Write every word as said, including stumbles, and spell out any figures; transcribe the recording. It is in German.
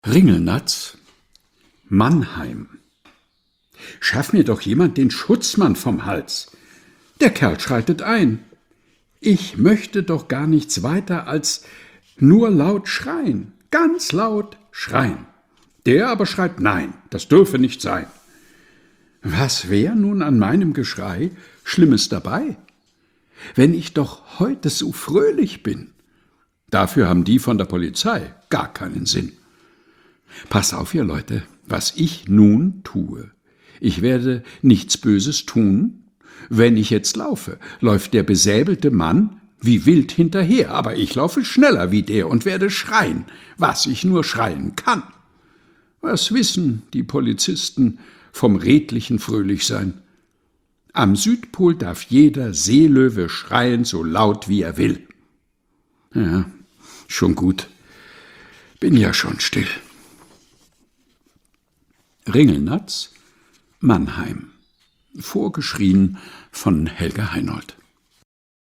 Ringelnatz, Mannheim. Schaff mir doch jemand den Schutzmann vom Hals. Der Kerl schreitet ein. Ich möchte doch gar nichts weiter als nur laut schreien, ganz laut schreien. Der aber schreibt nein, das dürfe nicht sein. Was wär nun an meinem Geschrei Schlimmes dabei? Wenn ich doch heute so fröhlich bin. Dafür haben die von der Polizei gar keinen Sinn. Pass auf, ihr Leute, was ich nun tue. Ich werde nichts Böses tun. Wenn ich jetzt laufe, läuft der besäbelte Mann wie wild hinterher, aber ich laufe schneller wie der und werde schreien, was ich nur schreien kann. Was wissen die Polizisten vom redlichen Fröhlichsein? Am Südpol darf jeder Seelöwe schreien, so laut wie er will. Ja, schon gut. Bin ja schon still. Ringelnatz, Mannheim. Vorgeschrien von Helga Heinold.